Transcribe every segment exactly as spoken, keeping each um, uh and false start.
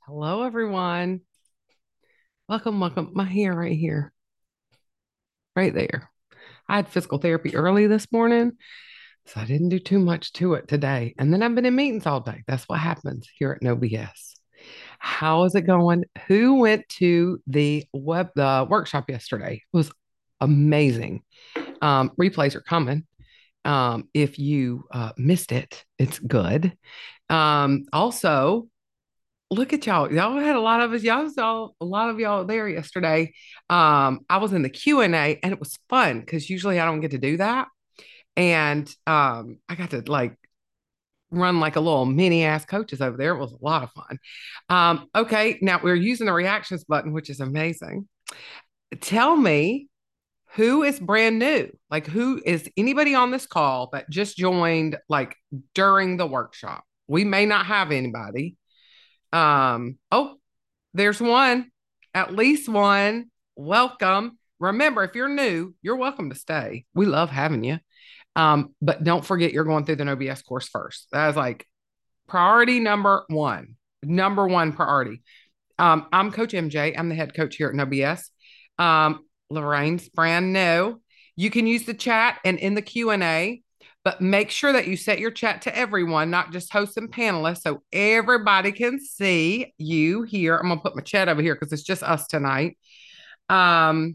Hello, everyone. Welcome, welcome. My hair right here, right there. I had physical therapy early this morning, so I didn't do too much to it today. And then I've been in meetings all day. That's what happens here at No B S. How is it going? Who went to the web the workshop yesterday? It was amazing. Um, replays are coming. Um, if you uh, missed it, it's good. Um, also, look at y'all. Y'all had a lot of us. Y'all saw a lot of y'all there yesterday. Um, I was in the Q and A and it was fun because usually I don't get to do that. And um, I got to like run like a little mini ass coaches over there. It was a lot of fun. Um, okay, now we're using the reactions button, which is amazing. Tell me who is brand new? Like who is anybody on this call that just joined like during the workshop? We may not have anybody. Um, oh, there's one, at least one. Welcome. Remember, if you're new, you're welcome to stay. We love having you. Um, but don't forget you're going through the N O B S course first. That is like priority number one, number one priority. Um, I'm Coach M J. I'm the head coach here at N O B S. Um, Lorraine's brand new. You can use the chat and in the Q and A, but make sure that you set your chat to everyone, not just hosts and panelists, so everybody can see you here. I'm gonna put my chat over here because it's just us tonight. Um,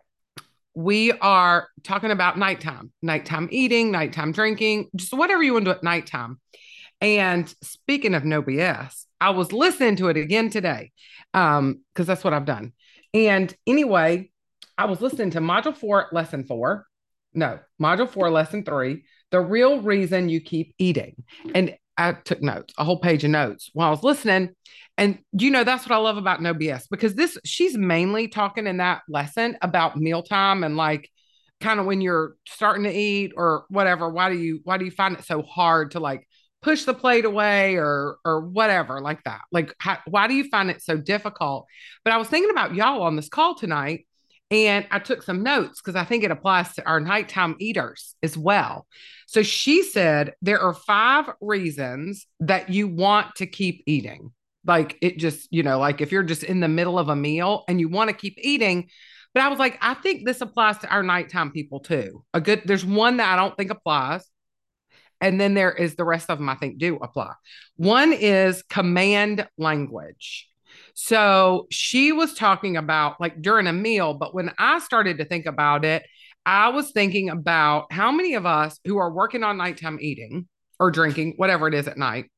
we are talking about nighttime, nighttime eating, nighttime drinking, just whatever you want to do at nighttime. And speaking of No B S, I was listening to it again today um, because that's what I've done. And anyway, I was listening to Module four, Lesson four. No, Module four, Lesson three, The Real Reason You Keep Eating. And I took notes, a whole page of notes while I was listening. And you know, that's what I love about No B S because this, she's mainly talking in that lesson about mealtime and like kind of when you're starting to eat or whatever, why do you, why do you find it so hard to like push the plate away or or whatever like that, like how, why do you find it so difficult? But I was thinking about y'all on this call tonight and I took some notes because I think it applies to our nighttime eaters as well. So she said there are five reasons that you want to keep eating, like it just, you know, like if you're just in the middle of a meal and you want to keep eating. But I was like, I think this applies to our nighttime people too. A good, there's one that I don't think applies, and then there is the rest of them I think do apply. One is command language. So she was talking about like during a meal, but when I started to think about it, I was thinking about how many of us who are working on nighttime eating or drinking, whatever it is at night,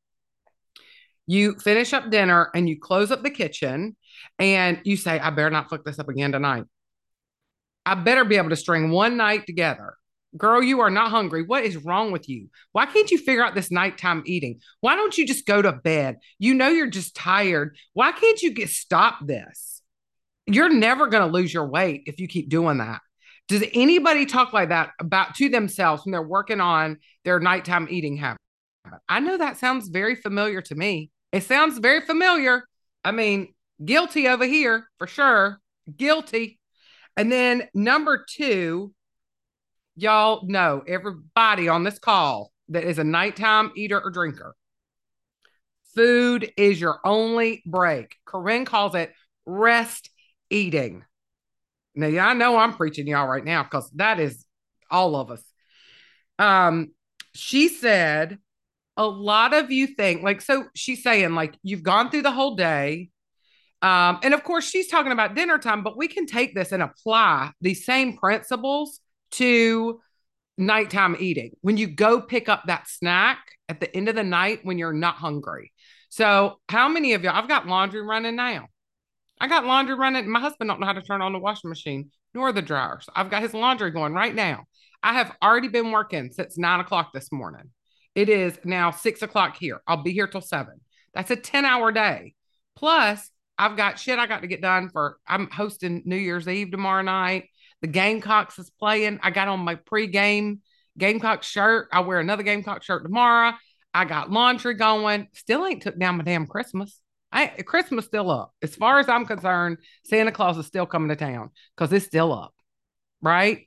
you finish up dinner and you close up the kitchen and you say, I better not fuck this up again tonight. I better be able to string one night together. Girl, you are not hungry. What is wrong with you? Why can't you figure out this nighttime eating? Why don't you just go to bed? You know you're just tired. Why can't you get stop this? You're never going to lose your weight if you keep doing that. Does anybody talk like that about to themselves when they're working on their nighttime eating habit? I know that sounds very familiar to me. It sounds very familiar. I mean, guilty over here for sure. Guilty. And then number two, y'all know everybody on this call that is a nighttime eater or drinker. Food is your only break. Corinne calls it rest eating. Now, yeah, I know I'm preaching y'all right now because that is all of us. Um, she said, a lot of you think, like, so she's saying, like, you've gone through the whole day. Um, and of course, she's talking about dinner time, but we can take this and apply these same principles to nighttime eating. When you go pick up that snack at the end of the night when you're not hungry. So, how many of y'all? I've got laundry running now. I got laundry running. My husband don't know how to turn on the washing machine nor the dryers. I've got his laundry going right now. I have already been working since nine o'clock this morning. It is now six o'clock here. I'll be here till seven. That's a ten hour day. Plus, I've got shit I got to get done for. I'm hosting New Year's Eve tomorrow night. The Gamecocks is playing. I got on my pre-game Gamecock shirt. I wear another Gamecock shirt tomorrow. I got laundry going. Still ain't took down my damn Christmas. I, Christmas still up. As far as I'm concerned, Santa Claus is still coming to town because it's still up, right?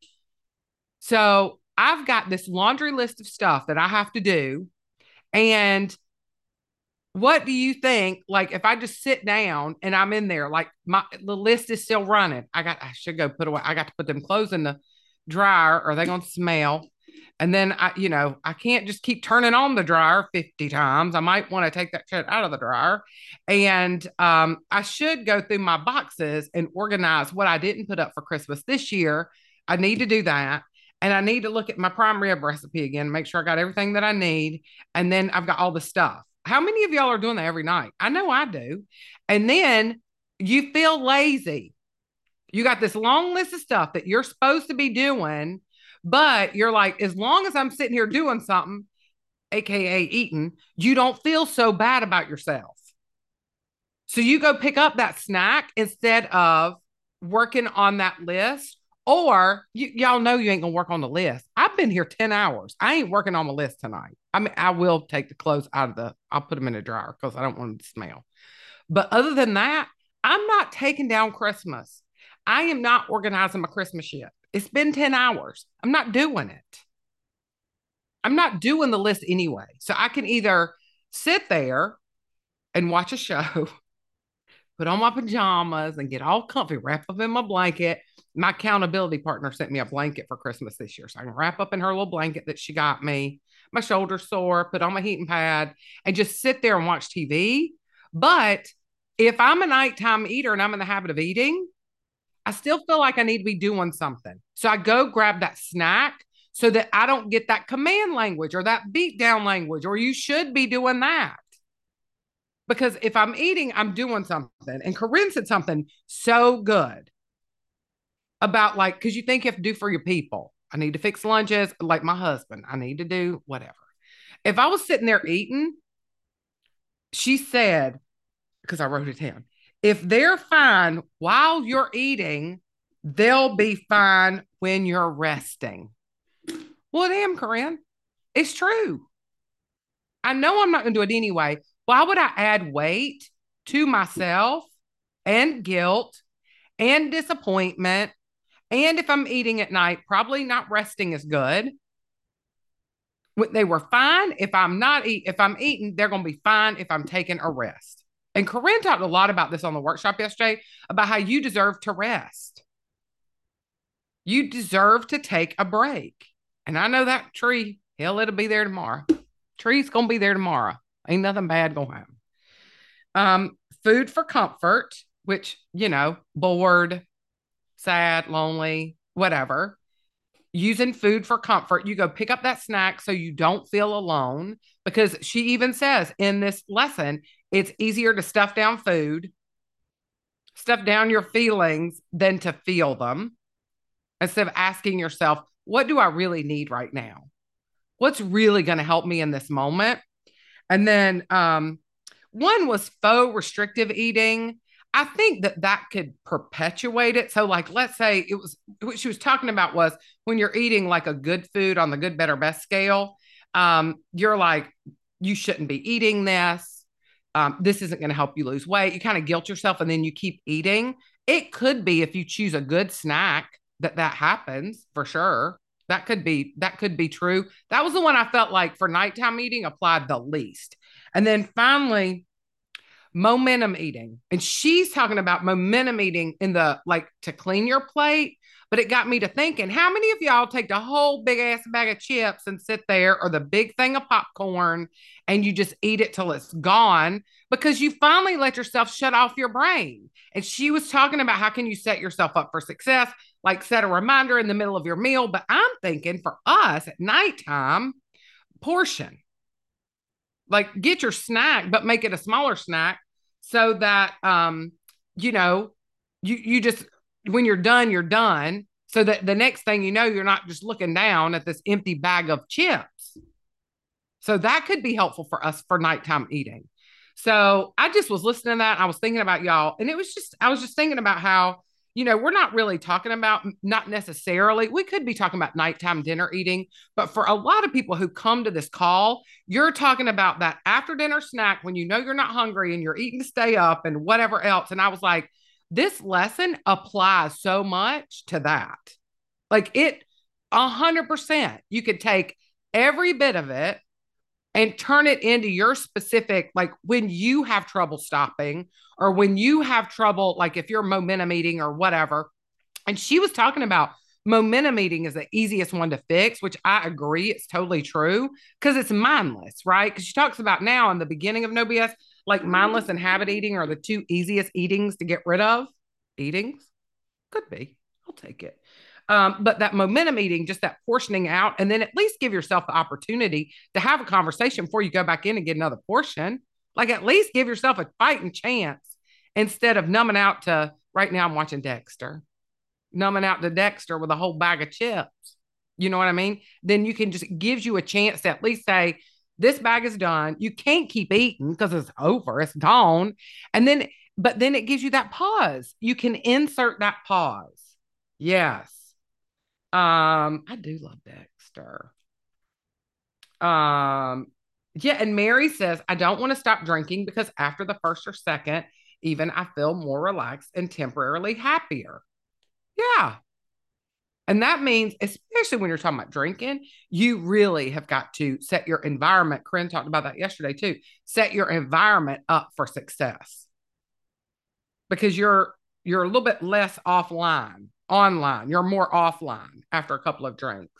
So I've got this laundry list of stuff that I have to do. And What do you think? Like, if I just sit down and I'm in there, like my the list is still running. I got I should go put away. I got to put them clothes in the dryer or they're gonna smell. And then I, you know, I can't just keep turning on the dryer fifty times. I might want to take that shit out of the dryer. And um, I should go through my boxes and organize what I didn't put up for Christmas this year. I need to do that. And I need to look at my prime rib recipe again, make sure I got everything that I need. And then I've got all the stuff. How many of y'all are doing that every night? I know I do. And then you feel lazy. You got this long list of stuff that you're supposed to be doing, but you're like, as long as I'm sitting here doing something, A K A eating, you don't feel so bad about yourself. So you go pick up that snack instead of working on that list. Or y- y'all know you ain't gonna work on the list. I've been here ten hours. I ain't working on my list tonight. I mean, I will take the clothes out of the, I'll put them in the dryer because I don't want them to smell. But other than that, I'm not taking down Christmas. I am not organizing my Christmas yet. It's been ten hours. I'm not doing it. I'm not doing the list anyway. So I can either sit there and watch a show, put on my pajamas and get all comfy, wrap up in my blanket. My accountability partner sent me a blanket for Christmas this year. So I can wrap up in her little blanket that she got me. My shoulder's sore, put on my heating pad and just sit there and watch T V. But if I'm a nighttime eater and I'm in the habit of eating, I still feel like I need to be doing something. So I go grab that snack so that I don't get that command language or that beat down language, or you should be doing that. Because if I'm eating, I'm doing something. And Corinne said something so good about like, because you think you have to do for your people. I need to fix lunches, like my husband. I need to do whatever. If I was sitting there eating, she said, because I wrote it down, if they're fine while you're eating, they'll be fine when you're resting. Well, damn, Corinne, it's true. I know I'm not going to do it anyway. Why would I add weight to myself and guilt and disappointment? And if I'm eating at night, probably not resting as good. They were fine. If I'm not eat, if I'm eating, they're going to be fine if I'm taking a rest. And Corinne talked a lot about this on the workshop yesterday about how you deserve to rest. You deserve to take a break. And I know that tree, hell, it'll be there tomorrow. Tree's going to be there tomorrow. Ain't nothing bad going to happen. Um, food for comfort, which, you know, bored, sad, lonely, whatever. Using food for comfort. You go pick up that snack so you don't feel alone. Because she even says in this lesson, it's easier to stuff down food, stuff down your feelings than to feel them. Instead of asking yourself, what do I really need right now? What's really going to help me in this moment? And then um, one was faux restrictive eating. I think that that could perpetuate it. So, like, let's say it was what she was talking about was when you're eating like a good food on the good, better, best scale, um, you're like, you shouldn't be eating this. Um, this isn't going to help you lose weight. You kind of guilt yourself and then you keep eating. It could be if you choose a good snack that that happens for sure. That could be that could be true. That was the one I felt like for nighttime eating applied the least. And then finally, momentum eating. And she's talking about momentum eating in the like to clean your plate. But it got me to thinking, how many of y'all take the whole big ass bag of chips and sit there or the big thing of popcorn and you just eat it till it's gone because you finally let yourself shut off your brain? And she was talking about how can you set yourself up for success, like set a reminder in the middle of your meal. But I'm thinking for us at nighttime, portion. Like get your snack, but make it a smaller snack so that um, you know, you you just when you're done, you're done. So that the next thing you know, you're not just looking down at this empty bag of chips. So that could be helpful for us for nighttime eating. So I just was listening to that. I was thinking about y'all, and it was just I was just thinking about how, you know, we're not really talking about, not necessarily, we could be talking about nighttime dinner eating, but for a lot of people who come to this call, you're talking about that after dinner snack when you know you're not hungry and you're eating to stay up and whatever else. And I was like, this lesson applies so much to that. Like it, a hundred percent, you could take every bit of it and turn it into your specific, like when you have trouble stopping or when you have trouble, like if you're momentum eating or whatever. And she was talking about momentum eating is the easiest one to fix, which I agree. It's totally true because it's mindless, right? Because she talks about now in the beginning of No B S, like mindless and habit eating are the two easiest eatings to get rid of. Eatings? Could be. I'll take it. Um, but that momentum eating, just that portioning out, and then at least give yourself the opportunity to have a conversation before you go back in and get another portion. Like at least give yourself a fighting chance instead of numbing out to right now. I'm watching Dexter, numbing out to Dexter with a whole bag of chips. You know what I mean? Then you can just gives you a chance to at least say, this bag is done. You can't keep eating because it's over, it's gone. And then, but then it gives you that pause. You can insert that pause. Yes. Um, I do love Dexter. Um, yeah, and Mary says, I don't want to stop drinking because after the first or second, even I feel more relaxed and temporarily happier. Yeah. And that means, especially when you're talking about drinking, you really have got to set your environment. Corinne talked about that yesterday too. Set your environment up for success because you're you're a little bit less offline, online. You're more offline after a couple of drinks.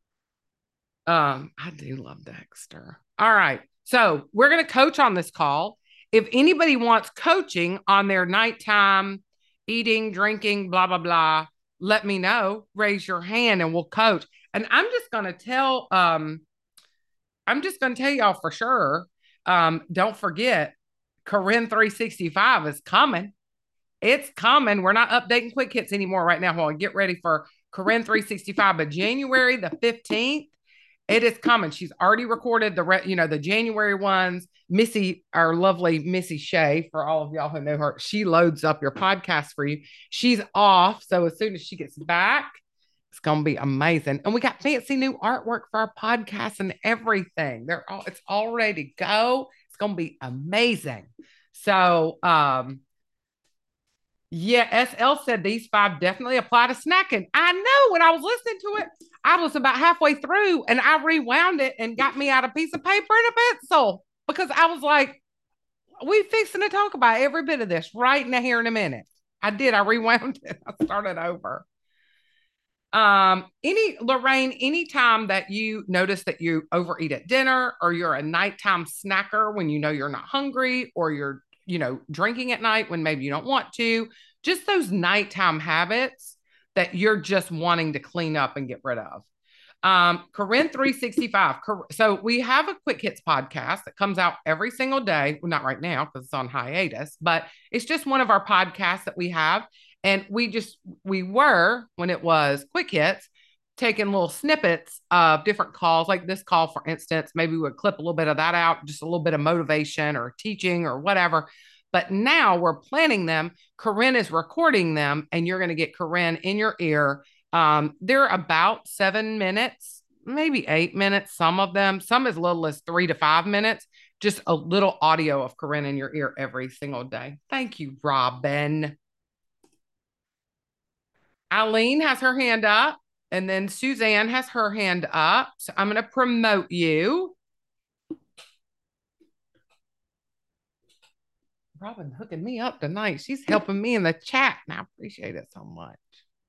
Um, I do love Dexter. All right. So we're going to coach on this call. If anybody wants coaching on their nighttime eating, drinking, blah, blah, blah, let me know. Raise your hand and we'll coach. And I'm just going to tell, um, I'm just going to tell y'all for sure. Um, don't forget, Corinne three sixty-five is coming. It's coming. We're not updating quick hits anymore right now while I get ready for Corinne three sixty-five. But January the fifteenth, it is coming. She's already recorded the, re- you know, the January ones. Missy, our lovely Missy Shea, for all of y'all who know her, she loads up your podcast for you. She's off. So as soon as she gets back, it's going to be amazing. And we got fancy new artwork for our podcast and everything. They're all, it's all ready to go. It's going to be amazing. So, um, yeah, S L said these five definitely apply to snacking. I know when I was listening to it, I was about halfway through and I rewound it and got me out a piece of paper and a pencil because I was like, we fixing to talk about every bit of this right now here in a minute. I did. I rewound it. I started over. Um, any Lorraine, anytime that you notice that you overeat at dinner or you're a nighttime snacker when you know you're not hungry or you're, you know, drinking at night when maybe you don't want to, just those nighttime habits that you're just wanting to clean up and get rid of. Um, Corinne three sixty-five. So we have a Quick Hits podcast that comes out every single day. Well, not right now because it's on hiatus, but it's just one of our podcasts that we have. And we just, we were, when it was Quick Hits, taking little snippets of different calls, like this call, for instance. Maybe we would clip a little bit of that out, just a little bit of motivation or teaching or whatever. But now we're planning them. Corinne is recording them, and you're going to get Corinne in your ear. Um, they're about seven minutes, maybe eight minutes, some of them, some as little as three to five minutes, just a little audio of Corinne in your ear every single day. Thank you, Robin. Eileen has her hand up, and then Suzanne has her hand up. So I'm going to promote you. Robin hooking me up tonight. She's helping me in the chat, and I appreciate it so much.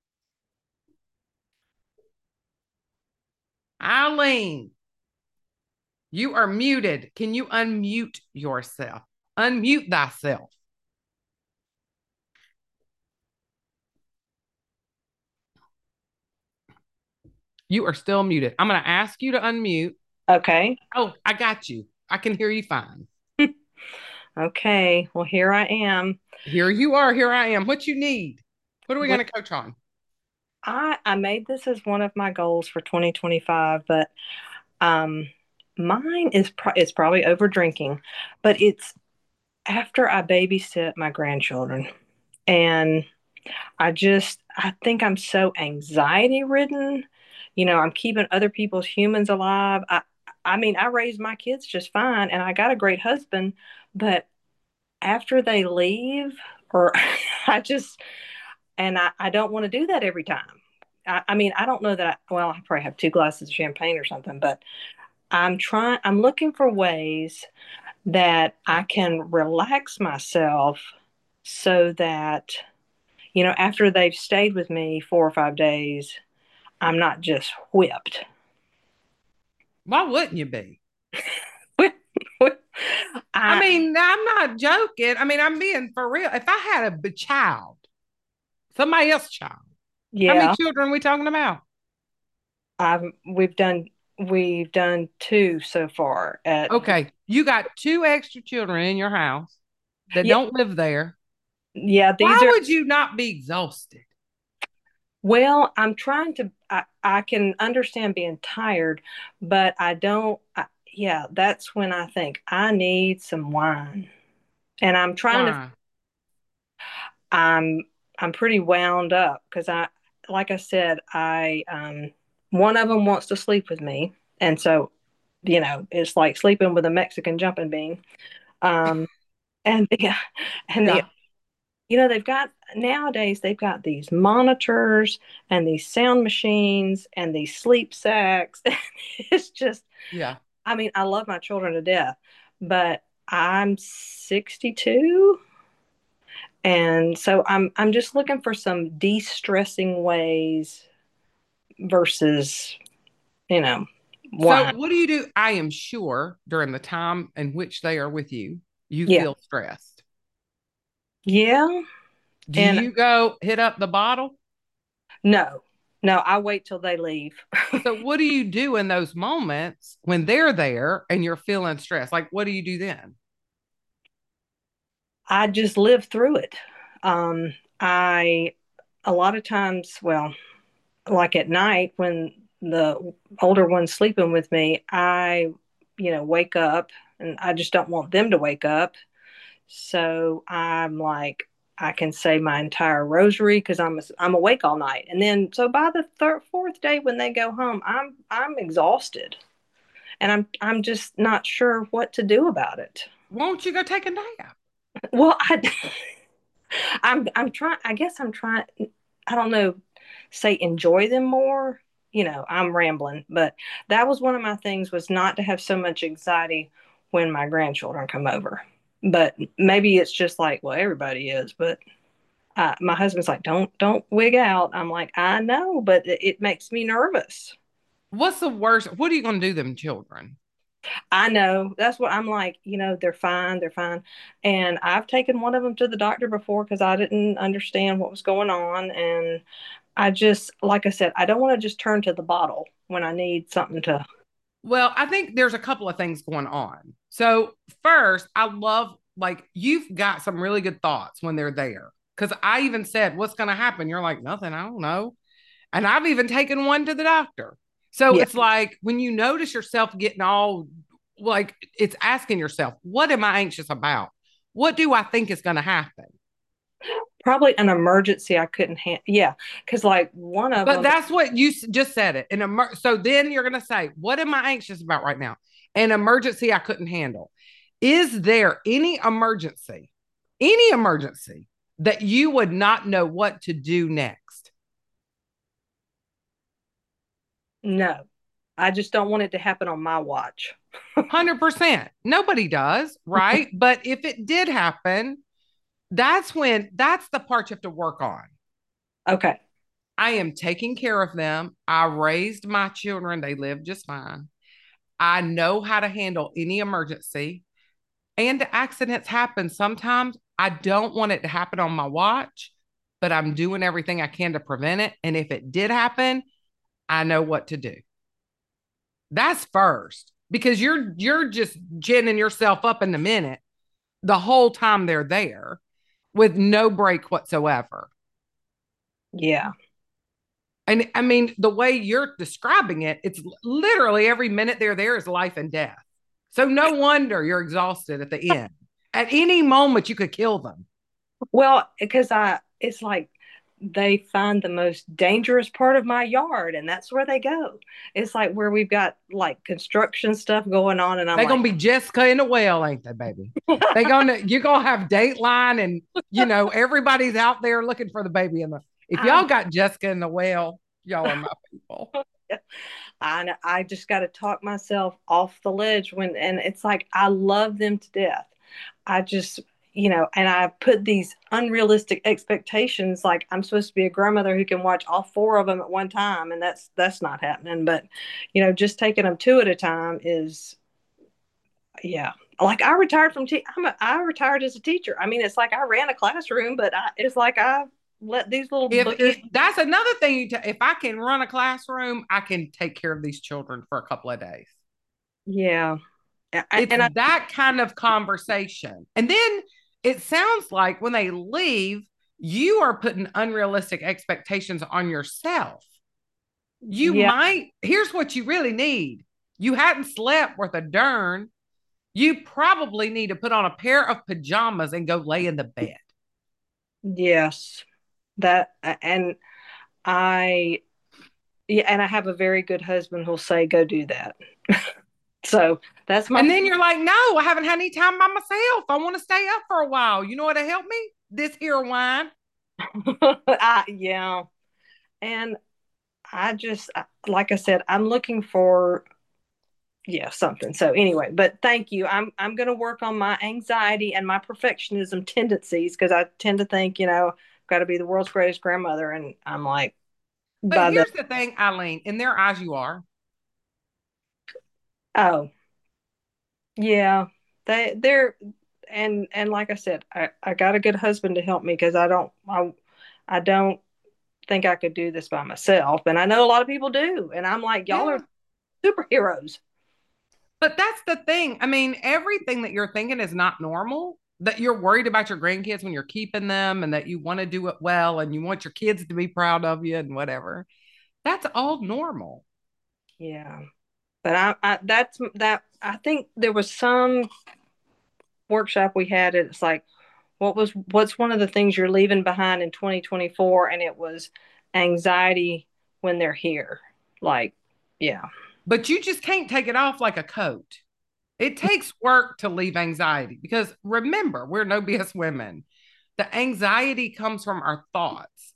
Eileen, you are muted. Can you unmute yourself? Unmute thyself. You are still muted. I'm going to ask you to unmute. Okay. Oh, I got you. I can hear you fine. Okay. Well, here I am. Here you are. Here I am. What you need? What are we Well, going to coach on? I I made this as one of my goals for twenty twenty-five, but um mine is pro- it's probably over drinking, but it's after I babysit my grandchildren. And I just I think I'm so anxiety ridden. You know, I'm keeping other people's humans alive. I I mean, I raised my kids just fine and I got a great husband, but after they leave, or I just, and I, I don't want to do that every time. I, I mean, I don't know that, I, well, I probably have two glasses of champagne or something, but I'm trying, I'm looking for ways that I can relax myself so that, you know, after they've stayed with me four or five days, I'm not just whipped. Why wouldn't you be? I I, mean, I'm not joking. I mean, I'm being for real. If I had a b- child, somebody else's child, how many yeah, children are we talking about? I've, we've done, we've done two so far at, Okay, you got two extra children in your house that yeah, don't live there. yeah, these Why are, would you not be exhausted? well, I'm trying to, I, I can understand being tired, but I don't, I, yeah, that's when I think I need some wine. And I'm trying to, Why? I'm, I'm pretty wound up because I, like I said, I, um, one of them wants to sleep with me. And so, you know, it's like sleeping with a Mexican jumping bean. Um, and the, and the Yeah, you know, they've got nowadays, they've got these monitors and these sound machines and these sleep sacks. It's just, yeah. I mean, I love my children to death, but I'm sixty-two. And so I'm I'm just looking for some de-stressing ways versus, you know, So, wine. what do you do? I am sure during the time in which they are with you, you Yeah. feel stressed. Yeah. Do And you go hit up the bottle? no, no, I wait till they leave. So, what do you do in those moments when they're there and you're feeling stressed? Like, what do you do then? I just live through it. Um, I, a lot of times, well, like at night when the older one's sleeping with me, I, you know, wake up and I just don't want them to wake up. So I'm like, I can say my entire rosary because I'm I'm awake all night, and then so by the third fourth day when they go home, I'm I'm exhausted, and I'm I'm just not sure what to do about it. Won't you go take a nap? Well, I I'm I'm trying. I guess I'm trying. I don't know. Say enjoy them more. You know, I'm rambling, but that was one of my things was not to have so much anxiety when my grandchildren come over. But maybe it's just like, well, everybody is. But uh, my husband's like, don't don't wig out. I'm like, I know, but it, it makes me nervous. What's the worst? What are you going to do them children? I know. That's what I'm like, you know, they're fine, they're fine. And I've taken one of them to the doctor before because I didn't understand what was going on. And I just, like I said, I don't want to just turn to the bottle when I need something to. Well, I think there's a couple of things going on. So, first, I love like you've got some really good thoughts when they're there. Cause I even said, what's going to happen? You're like, nothing, I don't know. And I've even taken one to the doctor. So Yeah. it's like when you notice yourself getting all like, it's asking yourself, what am I anxious about? What do I think is going to happen? Probably an emergency I couldn't handle. Yeah. Because, like, one of But them, that's what you just said it. An emer- so then you're going to say, what am I anxious about right now? An emergency I couldn't handle. Is there any emergency, any emergency that you would not know what to do next? no, I just don't want it to happen on my watch. one hundred percent. Nobody does, right? But if it did happen, that's when that's the part you have to work on. Okay. I am taking care of them. I raised my children, they live just fine. I know how to handle any emergency. And accidents happen sometimes. I don't want it to happen on my watch, but I'm doing everything I can to prevent it. And if it did happen, I know what to do. That's first because you're you're just ginning yourself up in the minute the whole time they're there with no break whatsoever. Yeah. And I mean, the way you're describing it, it's literally every minute they're there is life and death. So no wonder you're exhausted at the end. At any moment, you could kill them. Well, because I, it's like they find the most dangerous part of my yard, and that's where they go. It's like where we've got like construction stuff going on, and I'm They're like, gonna be Jessica in the well, ain't they, baby? They gonna you're gonna have Dateline, and you know everybody's out there looking for the baby in the. If I, y'all got Jessica in the well, y'all are my people. I I just got to talk myself off the ledge when, and it's like I love them to death. I just, you know, and I put these unrealistic expectations, like I'm supposed to be a grandmother who can watch all four of them at one time, and that's that's not happening. But, you know, just taking them two at a time is, yeah. Like I retired from te- I'm a, I retired as a teacher. I mean, it's like I ran a classroom, but I, it's like I let these little If boogers. it, that's another thing, you t- if I can run a classroom, I can take care of these children for a couple of days. Yeah, It's and I that kind of conversation. And then it sounds like when they leave, you are putting unrealistic expectations on yourself. You yeah, might, here's what you really need. You hadn't slept worth a darn. You probably need to put on a pair of pajamas and go lay in the bed. yes, that and I yeah, and I have a very good husband who'll say, "Go do that." So that's my And then you're like, no, I haven't had any time by myself. I want to stay up for a while. You know what to help me? This here wine. I, yeah, and I just like I said, I'm looking for, yeah, something. So anyway, but thank you. I'm I'm going to work on my anxiety and my perfectionism tendencies because I tend to think, you know, I've got to be the world's greatest grandmother, and I'm like, But by the here's the thing, Eileen, in their eyes, you are. oh yeah, they they're and and like I said, I I got a good husband to help me because I don't I I don't think I could do this by myself, and I know a lot of people do, and I'm like, y'all are Yeah. superheroes. But that's the thing. I mean, everything that you're thinking is not normal. That you're worried about your grandkids when you're keeping them and that you want to do it well and you want your kids to be proud of you and whatever. That's all normal. Yeah, but I, I that's that. I think there was some workshop we had. It's like, what was what's one of the things you're leaving behind in twenty twenty-four, and it was anxiety when they're here. Like, yeah, But you just can't take it off like a coat. It takes work to leave anxiety because remember, we're no B S women. The anxiety comes from our thoughts.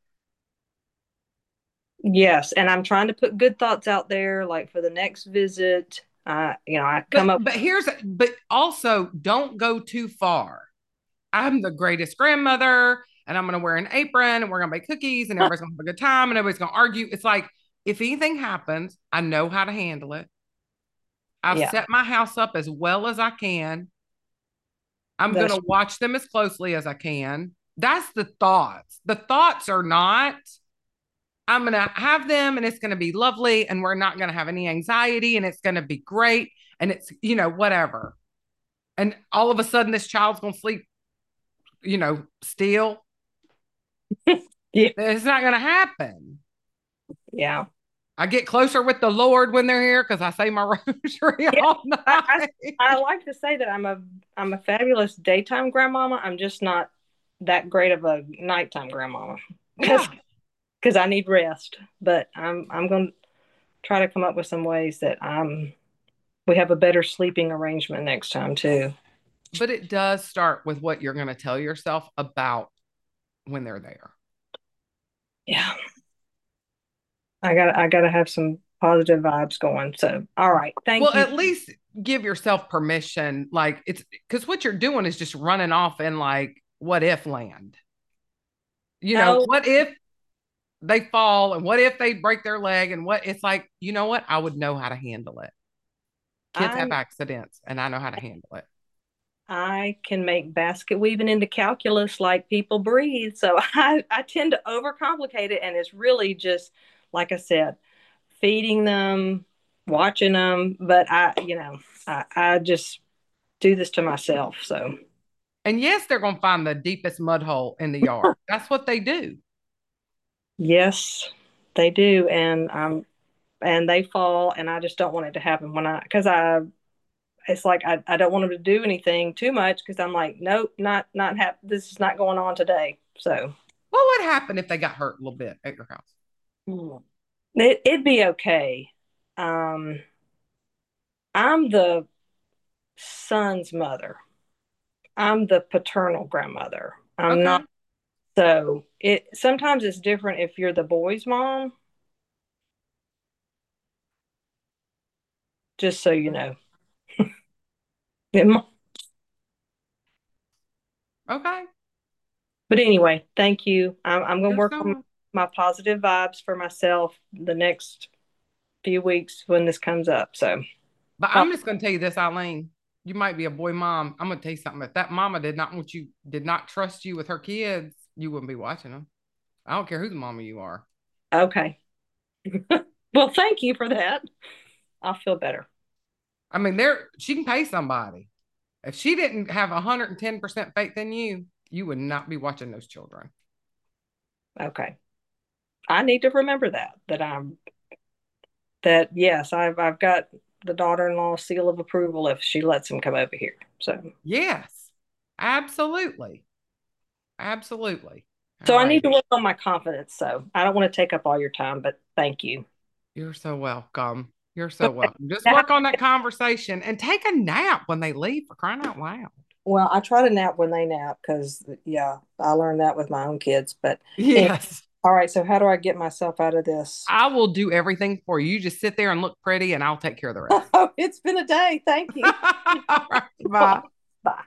yes, and I'm trying to put good thoughts out there, like for the next visit. Uh, you know, I come But up. but here's but also don't go too far. I'm the greatest grandmother and I'm going to wear an apron and we're going to make cookies and everybody's going to have a good time and everybody's going to argue. It's like if anything happens, I know how to handle it. I've Yeah, set my house up as well as I can. I'm going that's to watch them as closely as I can. That's the thoughts. The thoughts are not, I'm going to have them and it's going to be lovely and we're not going to have any anxiety and it's going to be great. And it's, you know, whatever. And all of a sudden, this child's going to sleep, you know, still. yeah, It's not going to happen. yeah. I get closer with the Lord when they're here because I say my rosary Yeah, all I, I night. I like to say that I'm a I'm a fabulous daytime grandmama. I'm just not that great of a nighttime grandmama because Yeah. because I need rest. But I'm I'm going to try to come up with some ways that um we have a better sleeping arrangement next time too. But it does start with what you're going to tell yourself about when they're there. Yeah, I got I got to have some positive vibes going. So all right, Well, thank you. at least give yourself permission. Like it's because what you're doing is just running off in like what if land. You know, Oh, what if they fall and what if they break their leg and what it's like, you know what? I would know how to handle it. Kids have I'm accidents and I know how to handle it. I can make basket weaving into calculus like people breathe. So I, I tend to overcomplicate it. And it's really just, like I said, feeding them, watching them. But I, you know, I, I just do this to myself. So And yes, they're going to find the deepest mud hole in the yard. That's what they do. yes, they do. And, um, and they fall. And I just don't want it to happen when I, because I, it's like I, I don't want them to do anything too much because I'm like, nope, not, not hap- this is not going on today. So. What would happen if they got hurt a little bit at your house? Hmm. It, it'd be okay. Um, I'm the son's mother. I'm the paternal grandmother. I'm not. Okay. So it sometimes it's different if you're the boy's mom. just so you know. It mi- Okay. But anyway, thank you. I'm, I'm going to You're work so on welcome. my positive vibes for myself the next few weeks when this comes up. So, But oh, I'm just going to tell you this, Eileen. You might be a boy mom. I'm going to tell you something. If that mama did not want you, did not trust you with her kids, you wouldn't be watching them. I don't care whose mama you are. okay. Well, thank you for that. I'll feel better. I mean, there she can pay somebody. If she didn't have one hundred ten percent faith in you, you would not be watching those children. Okay. I need to remember that, that I'm, that yes, I've, I've got the daughter in law seal of approval if she lets him come over here. So, Yes, absolutely. Absolutely. All so I need right. to work on my confidence. So I don't want to take up all your time, but thank you. You're so welcome. You're so Okay. welcome. Just Now, work on that conversation and take a nap when they leave for crying out loud. well, I try to nap when they nap because, yeah, I learned that with my own kids. But anyway, Yes. all right. So, how do I get myself out of this? I will do everything for you. You just sit there and look pretty and I'll take care of the rest. Oh, it's been a day. Thank you. All right. Bye. Bye.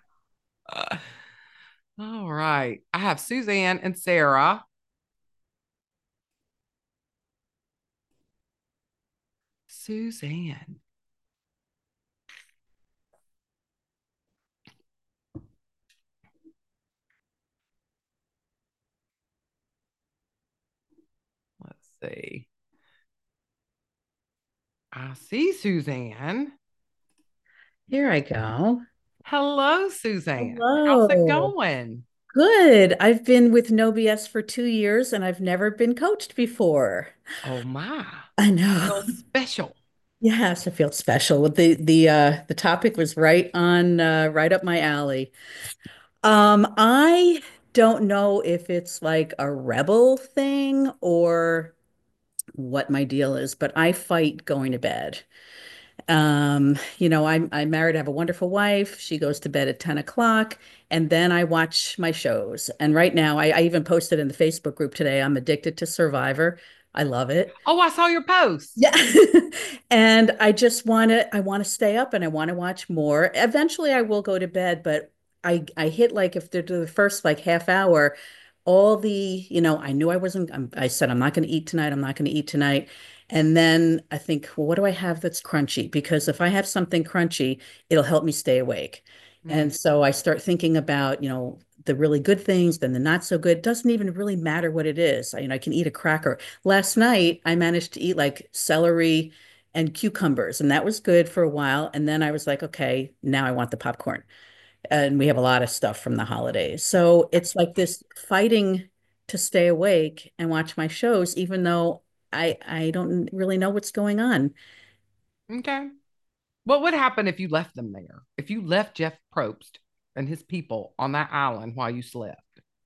All right. I have Suzanne and Sarah. Suzanne. Let's see. I see Suzanne. Here I go. Hello, Suzanne. How's it Hello. going? Good. I've been with No B S for two years and I've never been coached before. Oh my. I I know. feel special. Yes, I feel special. The the uh the topic was right on uh right up my alley. Um, I don't know if it's like a rebel thing or what my deal is, but I fight going to bed. Um, you know, I'm I'm married, I have a wonderful wife. She goes to bed at ten o'clock, and then I watch my shows. And right now, I, I even posted in the Facebook group today, I'm addicted to Survivor. I love it. Oh, I saw your post. Yeah. And I just want to I want to stay up and I want to watch more. Eventually I will go to bed, but I I hit like if the the first like half hour, all the, you know, I knew I wasn't I'm, I said I'm not going to eat tonight. I'm not going to eat tonight. And then I think, well, what do I have that's crunchy? Because if I have something crunchy, it'll help me stay awake. Mm, And so I start thinking about, you know, the really good things, then the not so good. It doesn't even really matter what it is. I, you know, I can eat a cracker. Last night, I managed to eat like celery and cucumbers, and that was good for a while. And then I was like, okay, now I want the popcorn. And we have a lot of stuff from the holidays. So it's like this fighting to stay awake and watch my shows, even though I I don't really know what's going on. okay. What would happen if you left them there? If you left Jeff Probst and his people on that island while you slept?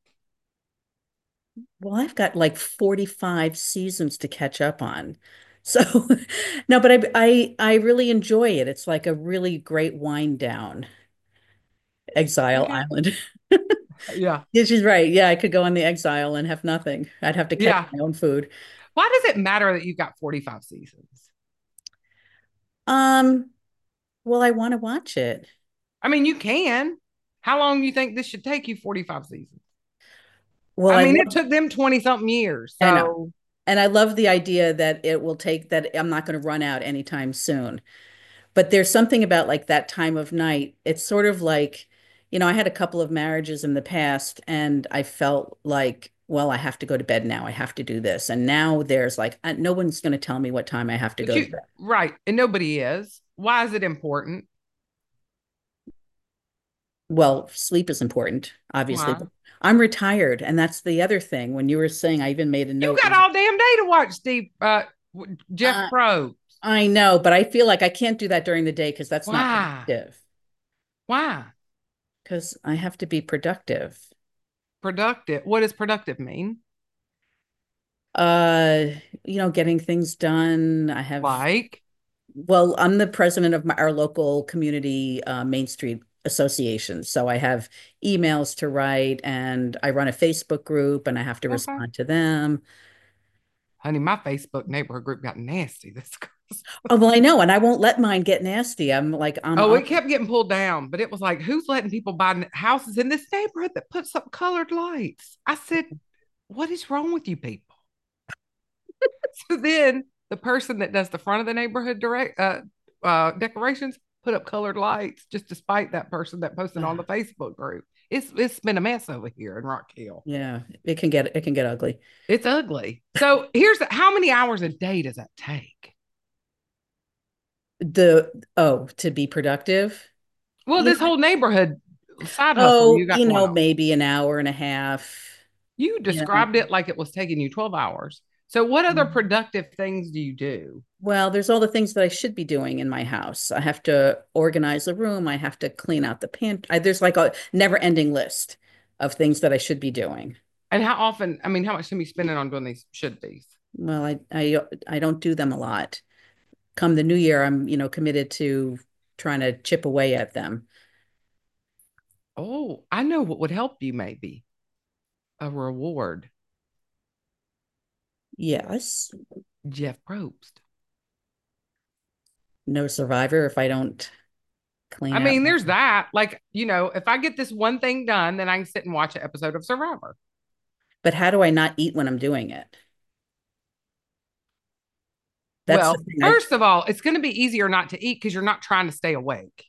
Well, I've got like forty-five seasons to catch up on. So no, but I I I really enjoy it. It's like a really great wind down. Exile Okay. Island. Yeah. Yeah, she's right. Yeah, I could go on the exile and have nothing. I'd have to catch Yeah. my own food. Why does it matter that you've got forty-five seasons? Um, well, I want to watch it. I mean, you can. How long do you think this should take you? forty-five seasons. Well, I I mean, it love, took them twenty something years. I know. So, And I love the idea that it will take that I'm not going to run out anytime soon. But there's something about like that time of night. It's sort of like, you know, I had a couple of marriages in the past and I felt like, well, I have to go to bed now. I have to do this. And now there's like, uh, no one's going to tell me what time I have to but go to you, bed. right. And nobody is. Why is it important? Well, sleep is important, obviously. Why? But I'm retired. And that's the other thing. When you were saying, I even made a You note. got all damn day to watch Steve, uh, Jeff Uh, Pro. I know, but I feel like I can't do that during the day because that's not Why? productive. Why? Because I have to be productive. Productive. What does productive mean? Uh, you know, getting things done. I have, Like, well, I'm the president of my, our local community uh, Main Street Association. So I have emails to write and I run a Facebook group and I have to okay. respond to them. Honey, my Facebook neighborhood group got nasty this Oh, well, I know, and I won't let mine get nasty. I'm like, I'm Oh, on. it kept getting pulled down, but it was like, who's letting people buy houses in this neighborhood that puts up colored lights? I said, what is wrong with you people? So then the person that does the front of the neighborhood direct uh, uh, decorations put up colored lights just to spite that person that posted on the Facebook group. It's it's been a mess over here in Rock Hill. Yeah, it can get it can get ugly. It's ugly. So here's the, how many hours a day does that take? The oh, to be productive. Well, You this know, whole neighborhood side hustle oh, you got you going know, on. maybe an hour and a half. You You know, described it like it was taking you twelve hours. So what other mm. productive things do you do? Well, there's all the things that I should be doing in my house. I have to organize the room. I have to clean out the pantry. There's like a never-ending list of things that I should be doing. And how often, I mean, how much time are you spending on doing these should be's? Well, I I I don't do them a lot. Come the new year, I'm, you know, committed to trying to chip away at them. Oh, I know what would help you maybe. A reward. Yes, Jeff Probst. no survivor if I don't I clean out. mean, there's that. Like, you know, if I get this one thing done, then I can sit and watch an episode of Survivor. But how do I not eat when I'm doing it? That's the Well, thing. I first of all, it's going to be easier not to eat because you're not trying to stay awake.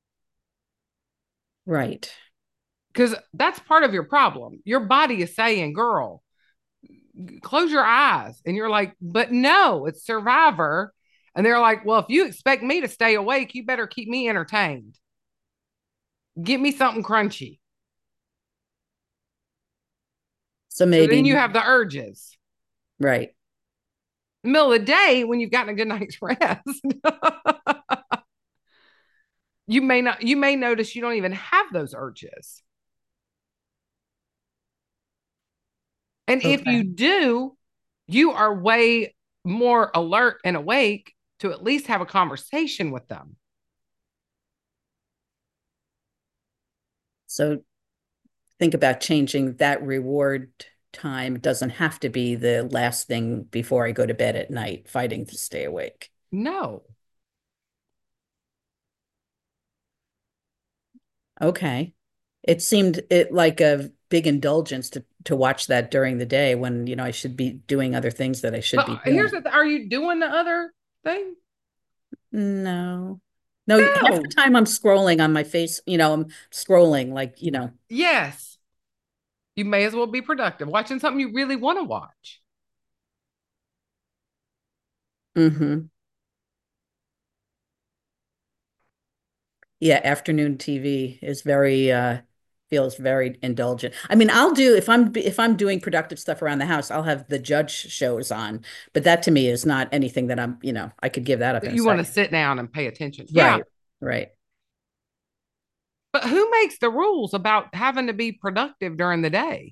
right. Because that's part of your problem. Your body is saying, girl, close your eyes. And you're like, but no, it's Survivor. And they're like, well, if you expect me to stay awake, you better keep me entertained. Get me something crunchy. So So then maybe, you have the urges. right. In the middle of the day, when you've gotten a good night's rest, you may not, you may notice you don't even have those urges. And if Okay. you do, you are way more alert and awake to at least have a conversation with them. So think about changing that reward time. It doesn't have to be the last thing before I go to bed at night, fighting to stay awake. No. Okay. It seemed it like a big indulgence to to watch that during the day when, you know, I should be doing other things that I should be But here's doing. the th- are you doing the other thing? No. No, half the No. time I'm scrolling on my face, you know, I'm scrolling like, you know. Yes. You may as well be productive watching something you really want to watch. Hmm. Yeah, afternoon T V is very uh feels very indulgent. I mean, I'll do if I'm if I'm doing productive stuff around the house, I'll have the judge shows on, but that to me is not anything that I'm, you know, I could give that up in a You want to second. sit down and pay attention. Yeah. Right. Right. But who makes the rules about having to be productive during the day?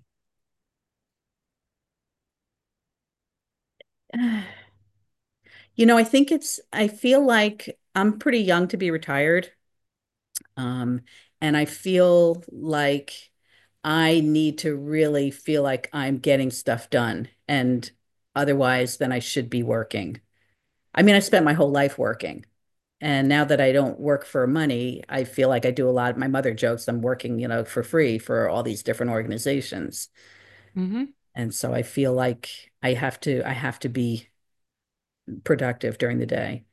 You know, I think it's I feel like I'm pretty young to be retired. Um, and I feel like I need to really feel like I'm getting stuff done. And otherwise, then I should be working. I mean, I spent my whole life working. And now that I don't work for money, I feel like I do a lot. My mother jokes I'm working, you know, for free for all these different organizations. Mm-hmm. And so I feel like I have to I have to be productive during the day.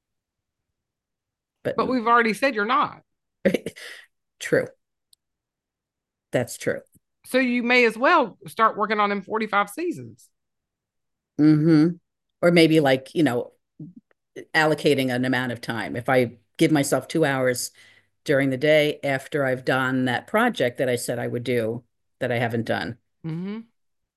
But But we've already said you're not. true. That's true. So you may as well start working on them forty-five seasons. Hmm. Or maybe like, you know, allocating an amount of time. If I give myself two hours during the day after I've done that project that I said I would do that I haven't done. Mm-hmm.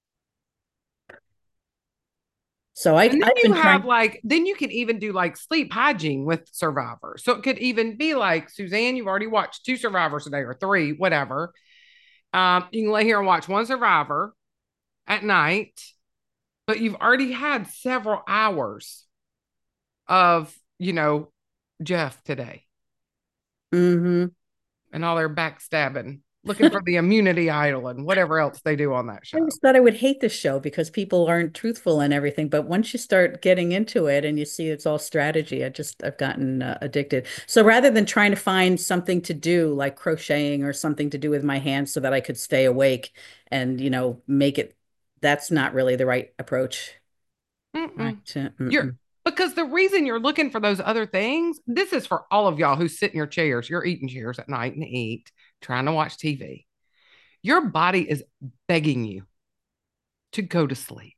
So I, And then I've you been have trying. like, then you can even do like sleep hygiene with Survivor. So it could even be like, Suzanne, you've already watched two Survivors today or three, whatever. Um, you can lay here and watch one Survivor at night, but you've already had several hours of, you know, Jeff today Hmm. and all their backstabbing looking for the immunity idol and whatever else they do on that I show. always thought I would hate this show because people aren't truthful and everything. But once you start getting into it and you see it's all strategy, I just, I've gotten uh, addicted. So rather than trying to find something to do like crocheting or something to do with my hands so that I could stay awake and, you know, make it, that's not really the right approach. Right. Mm-mm. Uh, You're mm-mm. because the reason you're looking for those other things, this is for all of y'all who sit in your chairs, you're eating chairs at night and eat, trying to watch T V. Your body is begging you to go to sleep.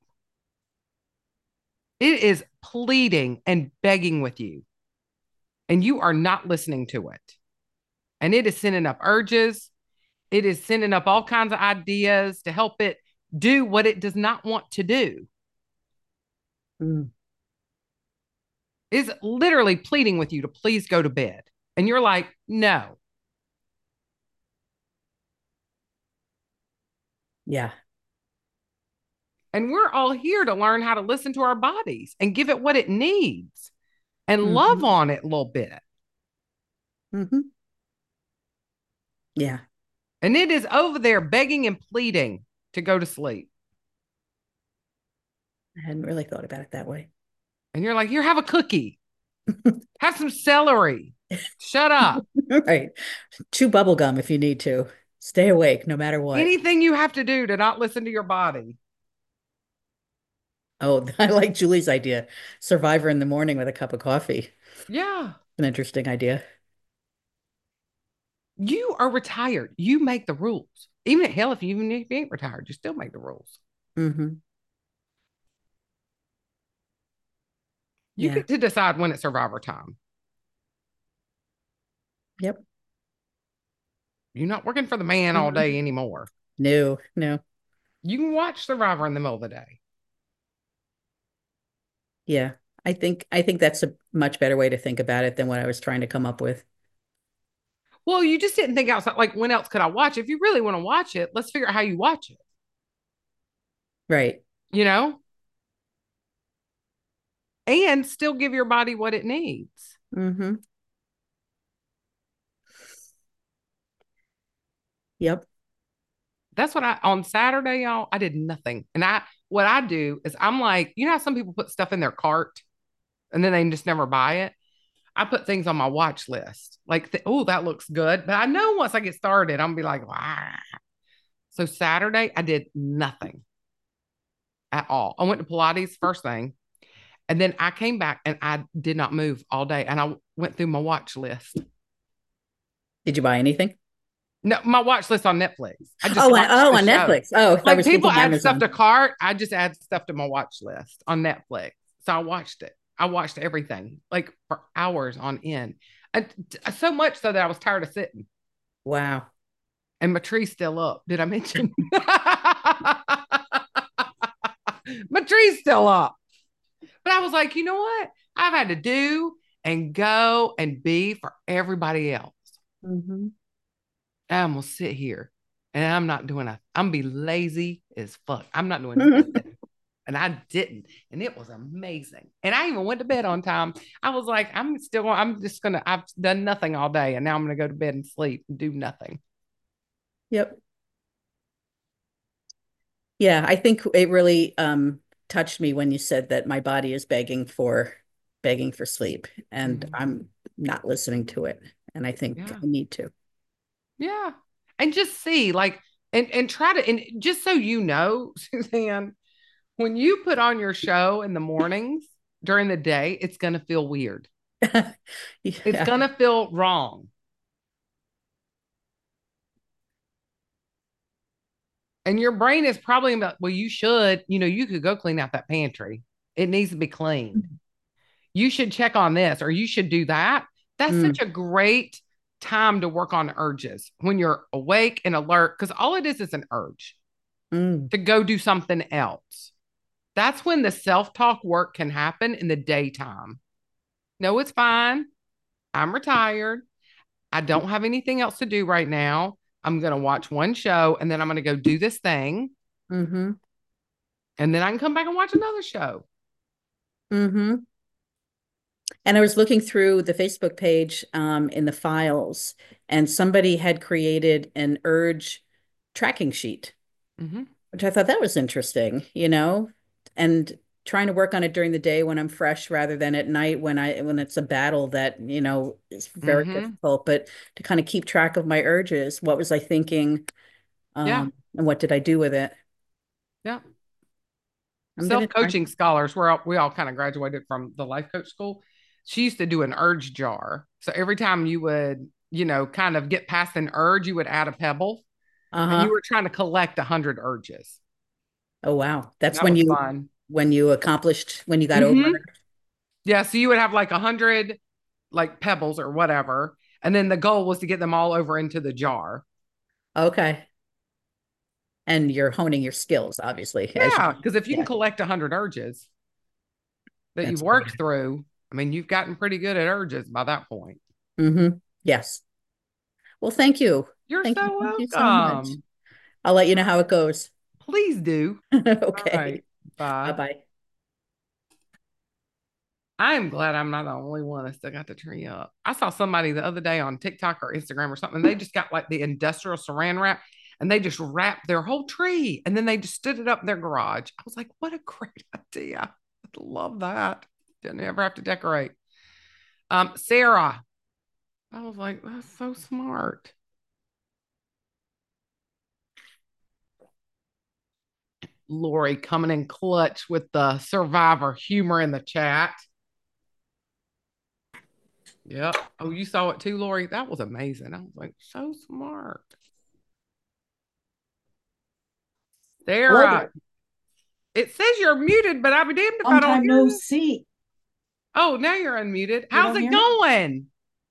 It is pleading and begging with you, and you are not listening to it. And it is sending up urges. It is sending up all kinds of ideas to help it do what it does not want to do. Mm. It's literally pleading with you to please go to bed. And you're like, no. Yeah. And we're all here to learn how to listen to our bodies and give it what it needs and love Mm-hmm. on it a little bit. Mm-hmm. Yeah. And it is over there begging and pleading to go to sleep. I hadn't really thought about it that way. And you're like, here, have a cookie. Have some celery. Shut up. Right. Chew bubble gum if you need to. Stay awake no matter what. Anything you have to do to not listen to your body. Oh, I like Julie's idea. Survivor in the morning with a cup of coffee. Yeah. An interesting idea. You are retired. You make the rules. Even hell, if you even if you ain't retired, you still make the rules. Mm-hmm. You Yeah. get to decide when it's Survivor time. Yep. You're not working for the man all day anymore. No, no. You can watch Survivor in the middle of the day. Yeah. I think I think that's a much better way to think about it than what I was trying to come up with. Well, you just didn't think outside. Like, when else could I watch it? If you really want to watch it, let's figure out how you watch it. Right. You know? And still give your body what it needs. Mm-hmm. Yep. That's what I on Saturday, y'all. I did nothing. And I what I do is I'm like, you know how some people put stuff in their cart and then they just never buy it? I put things on my watch list. Like, th- oh, that looks good. But I know once I get started, I'm gonna be like, wow. So Saturday, I did nothing at all. I went to Pilates first thing. And then I came back and I did not move all day. And I went through my watch list. Did you buy anything? No, my watch list on Netflix. I just Oh, on, watched oh, the on show. Netflix. Oh, I Like, was people thinking add stuff Amazon. to cart. I just add stuff to my watch list on Netflix. So I watched it. I watched everything like for hours on end. And so much so that I was tired of sitting. Wow. And my tree's still up. Did I mention? My tree's still up. But I was like, you know what? I've had to do and go and be for everybody else. Mm-hmm. I'm gonna sit here and I'm not doing a I'm gonna be lazy as fuck. I'm not doing nothing. And I didn't. And it was amazing. And I even went to bed on time. I was like, I'm still I'm just gonna I've done nothing all day and now I'm gonna go to bed and sleep and do nothing. Yep. Yeah, I think it really um touched me when you said that my body is begging for begging for sleep and Mhm. I'm not listening to it. And I think Yeah. I need to. Yeah. And just see, like, and and try to, and just so you know, Suzanne, when you put on your show in the mornings during the day, it's gonna feel weird. It's Yeah. gonna feel wrong. And your brain is probably about, well, you should, you know, you could go clean out that pantry. It needs to be cleaned. You should check on this or you should do that. That's Mm, such a great time to work on urges when you're awake and alert, because all it is is an urge mm, to go do something else. That's when the self talk work can happen in the daytime. No, it's fine. I'm retired. I don't have anything else to do right now. I'm going to watch one show and then I'm going to go do this thing. mm-hmm, And then I can come back and watch another show. mm-hmm. And I was looking through the Facebook page um, in the files, and somebody had created an urge tracking sheet, Mm-hmm. which I thought that was interesting, you know, and trying to work on it during the day when I'm fresh rather than at night when I when it's a battle that, you know, is very Mm-hmm. difficult. But to kind of keep track of my urges, what was I thinking, Yeah. um, and what did I do with it? Yeah. I'm gonna try. Self-coaching scholars, we're all, we all kind of graduated from the life coach school. She used to do an urge jar. So every time you would, you know, kind of get past an urge, you would add a pebble and you Uh-huh. were trying to collect a hundred urges. Oh wow. That's That when was you fun. when you accomplished when you got over Mm-hmm. it. Yeah. So you would have like a hundred like pebbles or whatever. And then the goal was to get them all over into the jar. Okay. And you're honing your skills, obviously, as you Yeah. Because if you can yeah, collect a hundred urges that you've that's worked through, I mean, you've gotten pretty good at urges by that point. mm-hmm. Yes. Well, thank you. You're Thank you. so Thank you so much. welcome. I'll let you know how it goes. Please do. All Okay. right. Bye. Bye-bye. I'm glad I'm not the only one that still got the tree up. I saw somebody the other day on TikTok or Instagram or something. They just got like the industrial saran wrap and they just wrapped their whole tree and then they just stood it up in their garage. I was like, what a great idea. I love that. Didn't ever have to decorate. Um, Sarah, I was like, that's so smart. Lori coming in clutch with the survivor humor in the chat. Yep. Oh, you saw it too, Lori? That was amazing. I was like, so smart. Hello Sarah, there. it says you're muted, but I'll be damned if I Long don't time hear no you. see. Oh, now you're unmuted. You How's don't it hear me? going?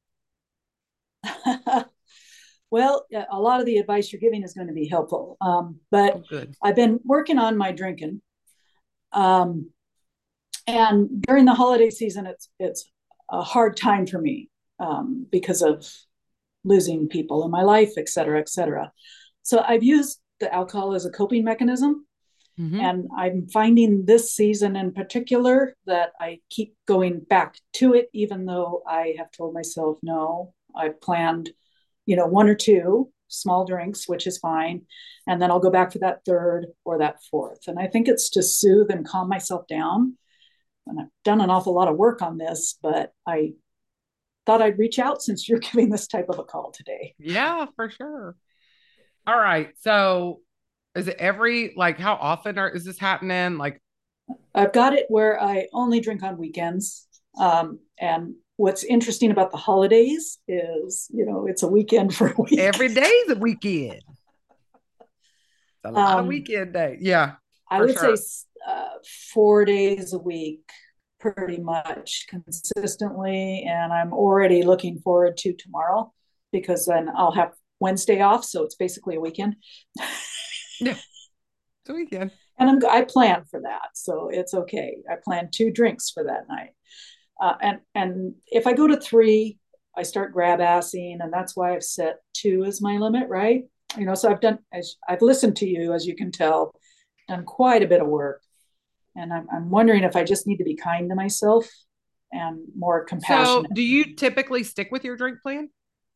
Well, yeah, a lot of the advice you're giving is going to be helpful. Um, but Oh, good. I've been working on my drinking. Um, and during the holiday season, it's it's a hard time for me um, because of losing people in my life, et cetera, et cetera. So I've used the alcohol as a coping mechanism. Mm-hmm. And I'm finding this season in particular that I keep going back to it, even though I have told myself, no, I've planned, you know, one or two small drinks, which is fine. And then I'll go back for that third or that fourth. And I think it's to soothe and calm myself down. And I've done an awful lot of work on this, but I thought I'd reach out since you're giving this type of a call today. Yeah, for sure. All right. So is it every, like, how often are, is this happening? Like, I've got it where I only drink on weekends. Um, and what's interesting about the holidays is, you know, it's a weekend for a week. every day's a weekend. It's a lot of Um, weekend days. Yeah, I for would say sure. uh, four days a week, pretty much consistently. And I'm already looking forward to tomorrow because then I'll have Wednesday off. So it's basically a weekend. Yeah, it's a weekend. And I'm, I plan for that. So it's okay. I plan two drinks for that night. Uh, and, and if I go to three, I start grab assing, and that's why I've set two as my limit, right? You know, so I've done, as I've listened to you, as you can tell, done quite a bit of work. And I'm, I'm wondering if I just need to be kind to myself and more So compassionate. do you typically stick with your drink plan?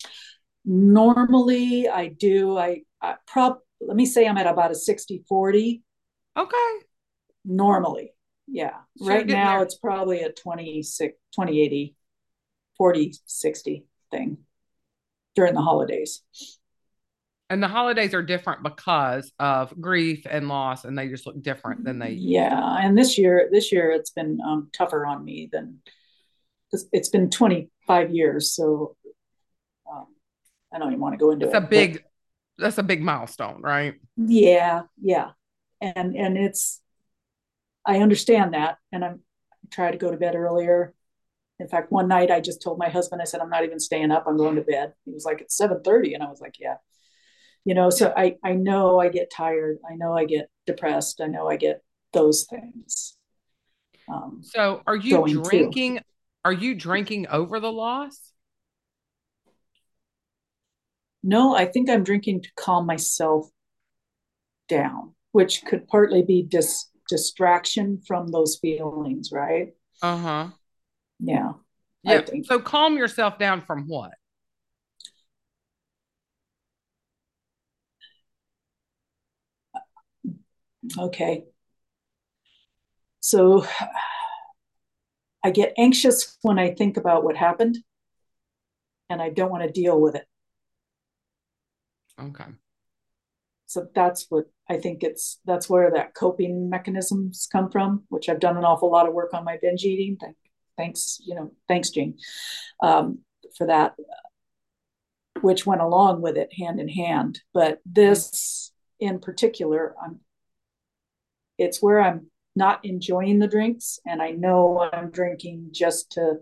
Normally I do. I, I prob, let me say I'm at about a sixty forty Okay. normally. Yeah. So you're Right getting now there. it's probably a twenty-six, twenty eighty, forty sixty thing during the holidays. And the holidays are different because of grief and loss, and they just look different than they used to. Yeah. And this year, this year it's been um, tougher on me than, because it's been twenty-five years. So um, I don't even want to go into That's a it. But big, that's a big milestone, right? yeah, yeah. And and it's, I understand that. And I'm I try to go to bed earlier. In fact, one night I just told my husband, I said, I'm not even staying up. I'm going to bed. He was like, it's seven thirty. And I was like, yeah. You know, Yeah. so I, I know I get tired. I know I get depressed. I know I get those things um, So are you going too. drinking? Are you drinking over the loss? No, I think I'm drinking to calm myself down, which could partly be dis- distraction from those feelings, right? Uh-huh. Yeah. Yeah. I think. So calm yourself down from what? Okay. So I get anxious when I think about what happened, and I don't want to deal with it. Okay. So that's what I think it's, that's where that coping mechanisms come from, which I've done an awful lot of work on my binge eating. Thanks, you know, thanks, Jane, um, for that, which went along with it hand in hand. But this in particular, I'm, it's where I'm not enjoying the drinks, and I know I'm drinking just to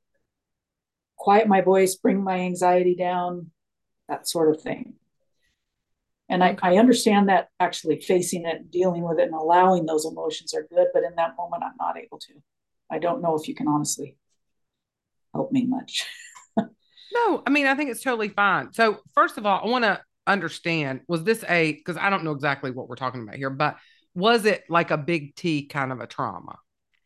quiet my voice, bring my anxiety down, that sort of thing. And I, Okay. I understand that actually facing it and dealing with it and allowing those emotions are good, but in that moment, I'm not able to. I don't know if you can honestly help me much. No, I mean, I think it's totally fine. So, first of all, I want to understand, was this a, because I don't know exactly what we're talking about here, but was it like a big T kind of a trauma?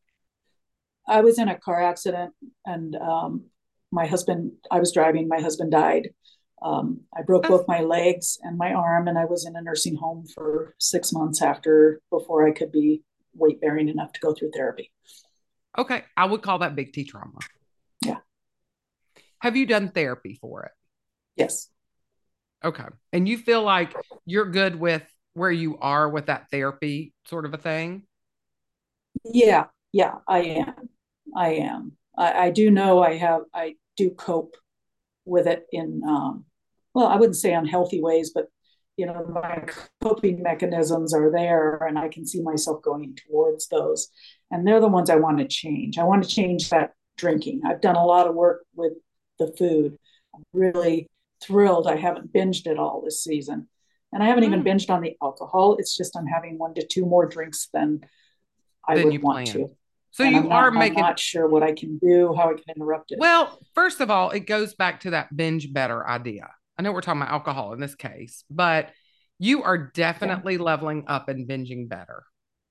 I was in a car accident, and um, my husband, I was driving, my husband died. Um, I broke That's both my legs and my arm, and I was in a nursing home for six months after, before I could be weight bearing enough to go through therapy. okay. I would call that big T trauma. Yeah. Have you done therapy for it? Yes. Okay. And you feel like you're good with where you are with that therapy sort of a thing? Yeah. Yeah. I am. I am. I, I do know I have. I do cope with it in, um, well, I wouldn't say unhealthy ways, but you know, my coping mechanisms are there, and I can see myself going towards those. And they're the ones I want to change. I want to change that drinking. I've done a lot of work with the food. I'm really thrilled I haven't binged it all this season. And I haven't even Mm. binged on the alcohol. It's just I'm having one to two more drinks than I Then would you want plan. to. So And you I'm are not I'm making, not sure what I can do, how I can interrupt it. well, first of all, it goes back to that binge better idea. I know we're talking about alcohol in this case, but you are Yeah. definitely leveling up and binging better.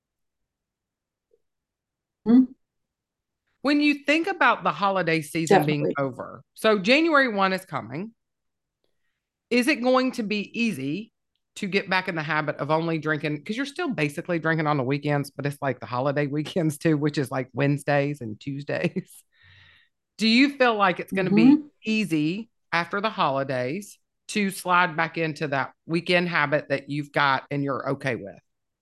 Hmm. When you think about the holiday season being Definitely. over, so January first is coming. Is it going to be easy to get back in the habit of only drinking? Because you're still basically drinking on the weekends, but it's like the holiday weekends too, which is like Wednesdays and Tuesdays. Do you feel like it's going to be Hmm. easy after the holidays to slide back into that weekend habit that you've got and you're okay with?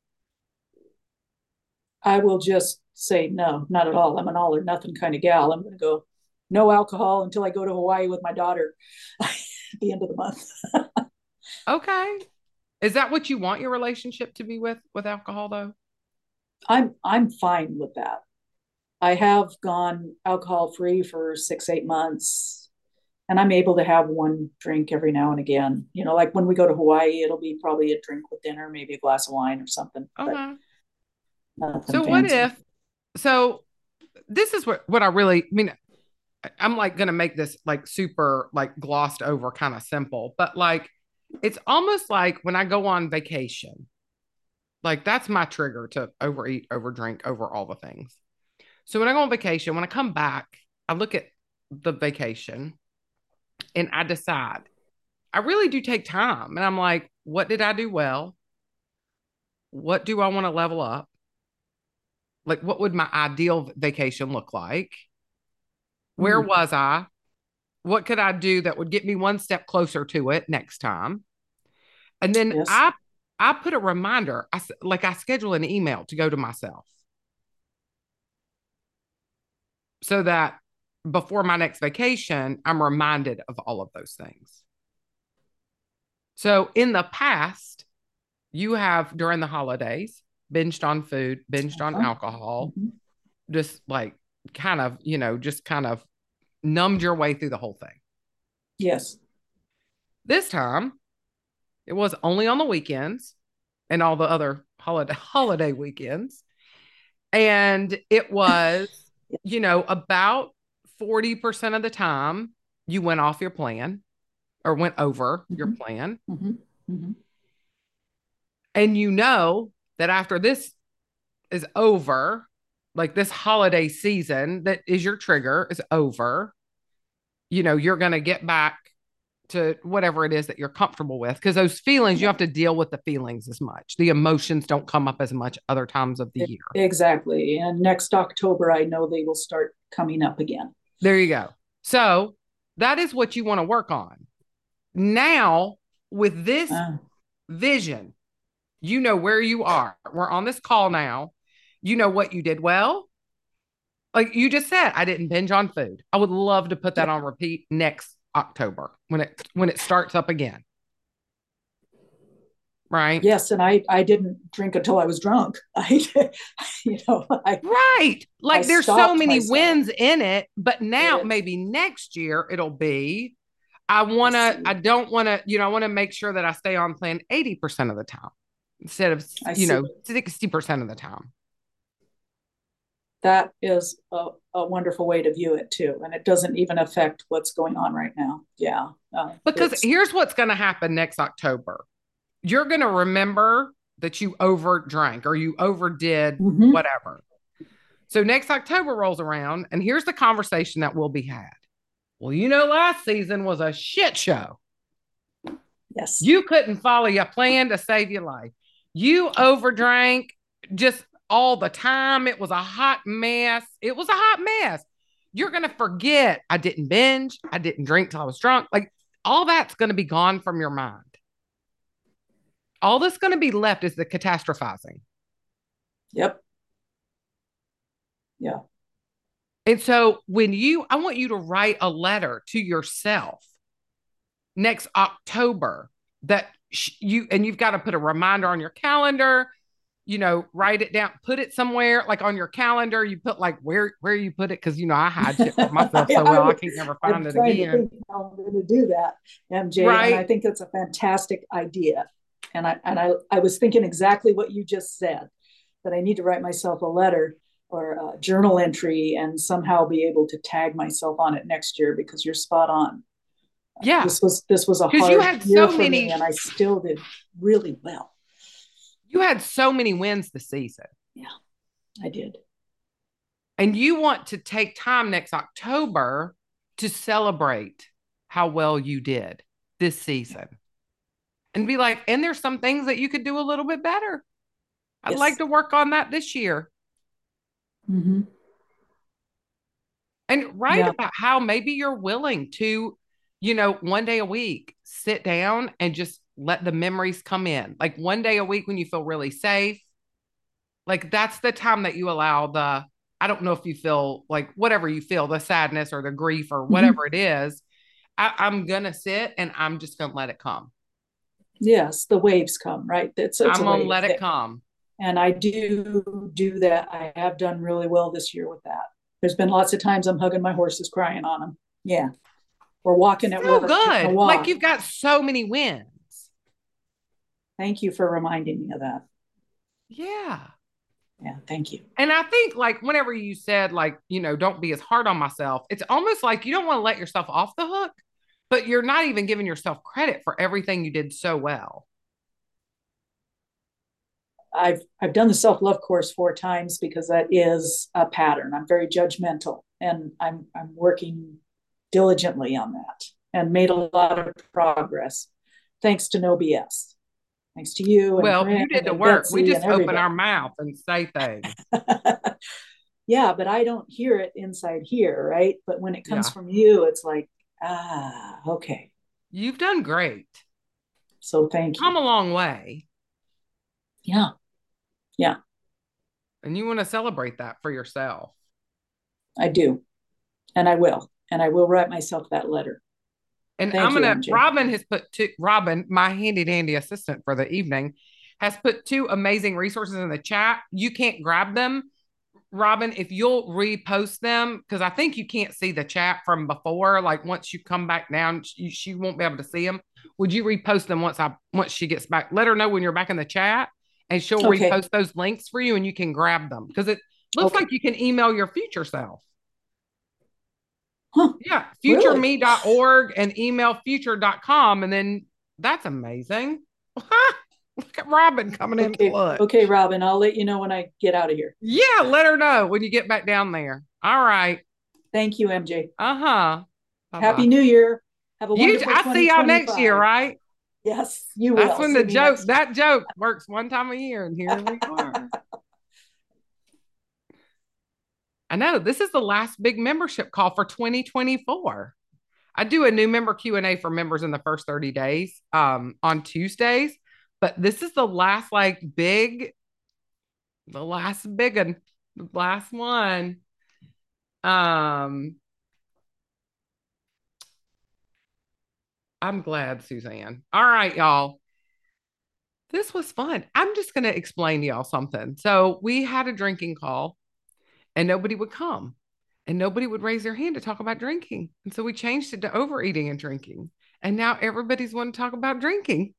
I will just say no, not at all. I'm an all or nothing kind of gal. I'm going to go no alcohol until I go to Hawaii with my daughter at the end of the month. Okay. Is that what you want your relationship to be with with alcohol though? I'm I'm fine with that. I have gone alcohol free for six, eight months, and I'm able to have one drink every now and again. You know, like when we go to Hawaii, it'll be probably a drink with dinner, maybe a glass of wine or something, but Okay. nothing So what fancy. if so this is what what I really I mean I'm like going to make this like super like glossed over kind of simple, but like it's almost like when I go on vacation, like that's my trigger to overeat, overdrink, over all the things. So when I go on vacation, when I come back, I look at the vacation and I decide, I really do take time and I'm like, what did I do well? What do I want to level up? Like, what would my ideal vacation look like? Where Mm, was I? What could I do that would get me one step closer to it next time? And then yes. I I put a reminder. I like I schedule an email to go to myself so that before my next vacation, I'm reminded of all of those things. So in the past, you have during the holidays binged on food, binged on Uh-huh. alcohol, Mm-hmm. just like kind of, you know, just kind of numbed your way through the whole thing. Yes. This time, it was only on the weekends and all the other holiday holiday weekends. And it was, you know, about forty percent of the time you went off your plan or went over your Mm-hmm. plan. Mm-hmm. Mm-hmm. And you know that after this is over, like this holiday season that is your trigger is over. You know, you're going to get back to whatever it is that you're comfortable with, because those feelings, you have to deal with the feelings as much. The emotions don't come up as much other times of the year. Exactly. And next October, I know they will start coming up again. There you go. So that is what you want to work on. Now, with this uh. vision, you know where you are. We're on this call now. You know what you did well. Like you just said, I didn't binge on food. I would love to put that on repeat next October when it when it starts up again. Right? Yes, and I I didn't drink until I was drunk. I you know, I, right. Like I there's so many myself. wins in it, but now maybe next year it'll be I want to I don't want to, you know, I want to make sure that I stay on plan eighty percent of the time instead of, I you know, sixty percent of the time. That is a, a wonderful way to view it too. And it doesn't even affect what's going on right now. Yeah. Uh, because here's what's going to happen next October. You're going to remember that you overdrank or you overdid mm-hmm. whatever. So next October rolls around and here's the conversation that will be had. Well, you know, last season was a shit show. Yes. You couldn't follow your plan to save your life. You overdrank just all the time. It was a hot mess. It was a hot mess. You're going to forget I didn't binge. I didn't drink till I was drunk. Like all that's going to be gone from your mind. All that's going to be left is the catastrophizing. Yep. Yeah. And so when you, I want you to write a letter to yourself next October that sh- you, and you've got to put a reminder on your calendar. You know, write it down, put it somewhere like on your calendar. You put like where, where you put it. Cause you know, I hide shit for myself so well. I can't never find I'm it trying again. To think how I'm going to do that, M J. Right. And I think it's a fantastic idea. And I, and I, I was thinking exactly what you just said, that I need to write myself a letter or a journal entry and somehow be able to tag myself on it next year, because you're spot on. Yeah. This was, this was a hard you had year so for many... me, and I still did really well. You had so many wins this season. Yeah, I did. And you want to take time next October to celebrate how well you did this season. And be like, and there's some things that you could do a little bit better. I'd yes. like to work on that this year. Mm-hmm. And write yeah. about how maybe you're willing to, you know, one day a week, sit down and just let the memories come in. Like one day a week when you feel really safe. Like that's the time that you allow the, I don't know if you feel like whatever you feel, the sadness or the grief or whatever mm-hmm. it is, I, I'm going to sit and I'm just going to let it come. Yes, the waves come, right? It's, it's I'm going to let it come. And I do do that. I have done really well this year with that. There's been lots of times I'm hugging my horses, crying on them. Yeah. Or walking at so work. Good. Like you've got so many wins. Thank you for reminding me of that. Yeah. Yeah, thank you. And I think like whenever you said like, you know, don't be as hard on myself, it's almost like you don't want to let yourself off the hook, but you're not even giving yourself credit for everything you did so well. I've I've done the self-love course four times because that is a pattern. I'm very judgmental, and I'm I'm working diligently on that and made a lot of progress thanks to No B S. Thanks to you. And well, you did the work. Betsy, we just open our mouth and say things. Yeah, but I don't hear it inside here, right? But when it comes yeah. from you, it's like, ah, okay. You've done great. So thank you. Come a long way. Yeah. Yeah. And you want to celebrate that for yourself. I do. And I will. And I will write myself that letter. And Thank I'm going you, to, Robin has put two, Robin, my handy dandy assistant for the evening, has put two amazing resources in the chat. You can't grab them. Robin, if you'll repost them, because I think you can't see the chat from before. Like once you come back down, she, she won't be able to see them. Would you repost them once I, once she gets back? Let her know when you're back in the chat and she'll okay. repost those links for you and you can grab them. Because it looks okay. like you can email your future self. Huh. Yeah, future me dot org and email future dot com. And then that's amazing. Look at Robin coming in Okay, clutch. okay, Robin, I'll let you know when I get out of here. Yeah, let her know when you get back down there. All right. Thank you, M J. Uh-huh. Bye-bye. Happy New Year. Have a You, wonderful I see y'all next year, twenty twenty-five. right? Yes, you That's will. when See the me joke, next- that joke works one time a year, and here we are. I know this is the last big membership call for twenty twenty-four. I do a new member Q and A for members in the first thirty days um, on Tuesdays, but this is the last like big, the last big one, the last one. Um, I'm glad, Suzanne. All right, y'all. This was fun. I'm just going to explain to y'all something. So we had a drinking call and nobody would come and nobody would raise their hand to talk about drinking. And so we changed it to overeating and drinking. And now everybody's wanting to talk about drinking.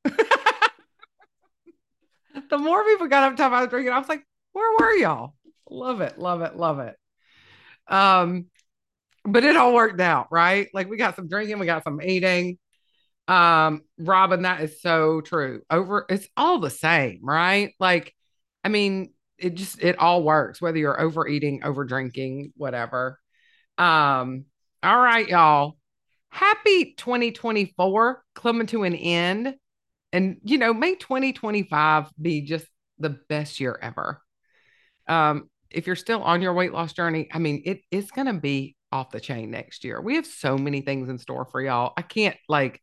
The more people got up talking about drinking, I was like, where were y'all? Love it, love it, love it. Um, but it all worked out, right? Like we got some drinking, we got some eating. Um, Robin, that is so true. Over, it's all the same, right? Like, I mean, it just it all works, whether you're overeating, over drinking, whatever. Um, all right, y'all. Happy twenty twenty-four coming to an end. And you know, may twenty twenty-five be just the best year ever. Um, if you're still on your weight loss journey, I mean, it is gonna be off the chain next year. We have so many things in store for y'all. I can't like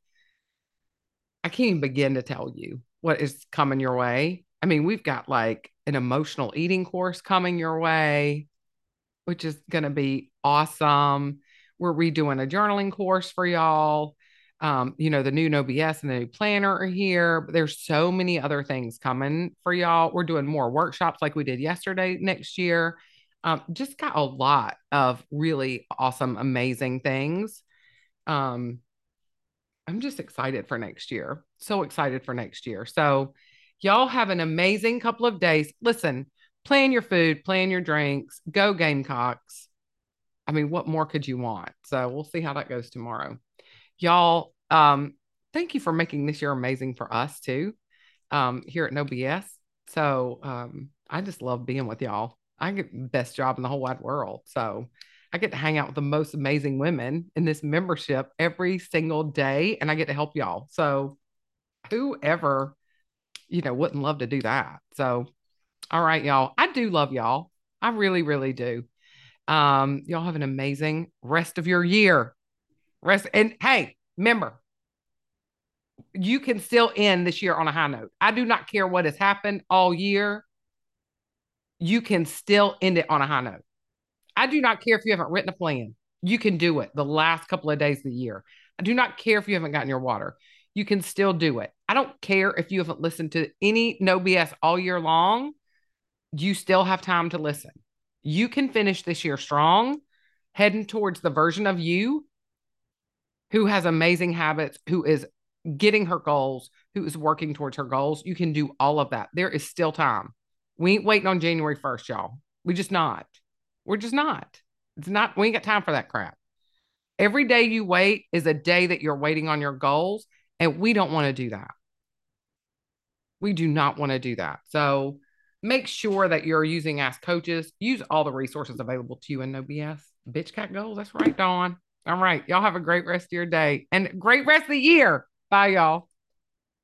I can't even begin to tell you what is coming your way. I mean, we've got like an emotional eating course coming your way, which is going to be awesome. We're redoing a journaling course for y'all. Um, you know, the new No B S and the new planner are here, but there's so many other things coming for y'all. We're doing more workshops like we did yesterday next year. Um, just got a lot of really awesome, amazing things. Um, I'm just excited for next year. So excited for next year. So, y'all have an amazing couple of days. Listen, plan your food, plan your drinks, go Gamecocks. I mean, what more could you want? So, we'll see how that goes tomorrow. Y'all, um, thank you for making this year amazing for us too, um, here at No B S. So, um, I just love being with y'all. I get the best job in the whole wide world. So, I get to hang out with the most amazing women in this membership every single day, and I get to help y'all. So, whoever, you know, wouldn't love to do that. So, all right, y'all. I do love y'all. I really, really do. Um, y'all have an amazing rest of your year. Rest and hey, remember, you can still end this year on a high note. I do not care what has happened all year. You can still end it on a high note. I do not care if you haven't written a plan. You can do it the last couple of days of the year. I do not care if you haven't gotten your water. You can still do it. I don't care if you haven't listened to any No B S all year long. You still have time to listen. You can finish this year strong, heading towards the version of you who has amazing habits, who is getting her goals, who is working towards her goals. You can do all of that. There is still time. We ain't waiting on January first, y'all. We just not. We're just not. It's not, we ain't got time for that crap. Every day you wait is a day that you're waiting on your goals. And we don't want to do that. We do not want to do that. So make sure that you're using Ask Coaches. Use all the resources available to you in No B S. Bitch Cat Goals. That's right, Dawn. All right. Y'all have a great rest of your day and great rest of the year. Bye, y'all.